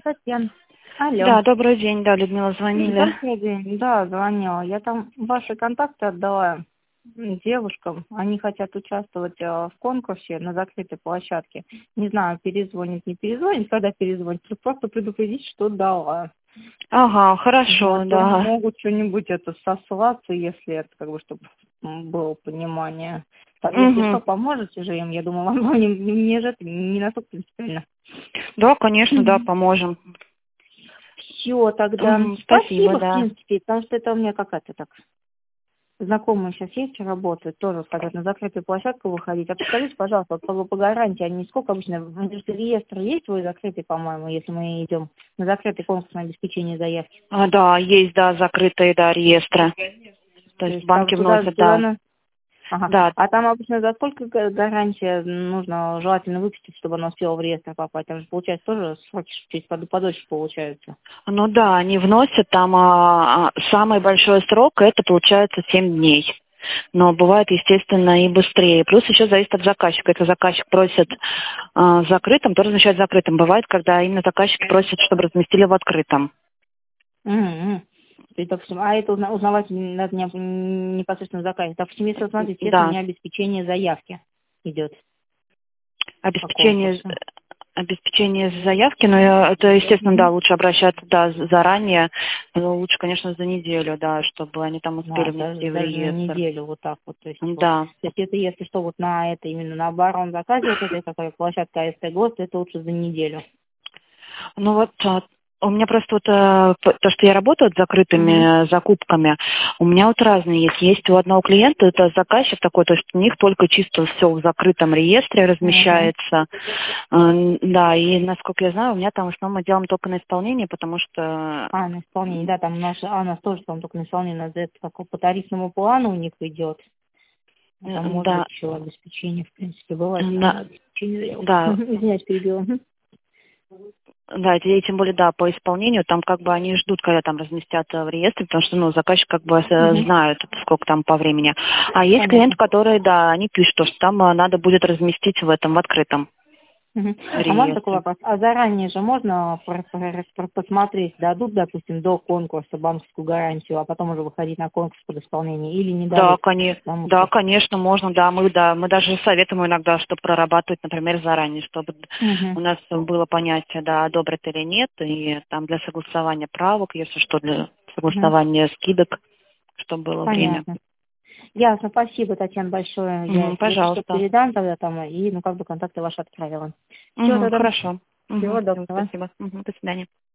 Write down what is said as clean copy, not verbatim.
Татьяна. Алло. Да, добрый день, да, Людмила звонили. Добрый день. Да, звонила. Я там ваши контакты отдала девушкам. Они хотят участвовать в конкурсе на закрытой площадке. Не знаю, перезвонит, не перезвонит. Когда перезвонит, просто предупредить, что дала. Ага, хорошо, То да. могут что-нибудь это сослаться, если это, как бы, чтобы было понимание. Так, если что, Угу. поможете же им, я думаю, вам мне же это не настолько принципиально. Да, конечно, да, поможем. Все, тогда Мгм, спасибо, спасибо, в да. принципе, потому что это у меня какая-то так знакомая сейчас есть, работает, тоже хотят на закрытую площадку выходить. А подскажите, пожалуйста, вот по гарантии, они сколько обычно, реестр есть свой закрытый, по-моему, если мы идем на закрытый конкурс на обеспечение заявки? Да, есть, да, закрытые, да, реестры. То То есть есть там банки туда, вносят, туда да. на... Ага. Да, А там обычно за сколько гарантия нужно желательно выпустить, чтобы оно успело в реестр попасть? Там же, получается, тоже сроки чуть подольше получаются. ну да, они вносят там, самый большой срок, это получается 7 дней. Но бывает, естественно, и быстрее. Плюс еще зависит от заказчика. Если заказчик просит закрытым, то размещать закрытым. Бывает, когда именно заказчики просят, чтобы разместили в открытом. М. То есть, допустим, а это узнавать надо непосредственно в заказе. Допустим, если, вот смотрите, если у Да, меня обеспечение заявки идет по обеспечение, конкурсу. обеспечение заявки, но это, естественно, да, лучше обращаться, да, заранее, но лучше, конечно, за неделю, да, чтобы они там успели Да, внести в даже на реестр. неделю вот так вот. То есть, вот. Да. То есть это если что, вот на это, именно на оборон заказе, вот этой такой площадка АСТ ГОСТ, это лучше за неделю. Ну вот у меня просто вот то, что я работаю с Угу. закрытыми закупками, у меня вот разные есть. Есть у одного клиента, это заказчик такой, то есть у них только чисто все в закрытом реестре Угу. размещается. Да, и насколько я знаю, у меня там в основном мы делаем только на исполнение, потому что На исполнение, да, там у нас тоже там только на исполнение, у нас это как по тарифному плану у них идет. А там может да, быть еще обеспечение, в принципе, бывает да, обеспечение заявок. да, Извиняюсь, перебила. Мгм. да, и тем более, да, по исполнению, там как бы они ждут, когда там разместят в реестре, потому что, ну, заказчик как бы Мгм. знают, сколько там по времени. А есть клиенты, Понятно. которые, да, они пишут, что там надо будет разместить в этом, в открытом Мгм. А можно такой реестре. вопрос? А заранее же можно посмотреть, дадут, допустим, до конкурса банковскую гарантию, а потом уже выходить на конкурс под исполнение или не Да, дают? Потому да, что... конечно, можно, да, мы даже советуем иногда, чтобы прорабатывать, например, заранее, чтобы Мгм. у нас было понятие, да, одобрят или нет, и там для согласования правок, если что, для Мгм. согласования скидок, чтобы было время. Понятно. Ясно, спасибо, Татьяна, большое. Я, если что, Пожалуйста. передам тогда там, и, ну, как бы контакты ваши отправила. Всего тогда. Хорошо. Всего Всё, доброго. спасибо. До свидания.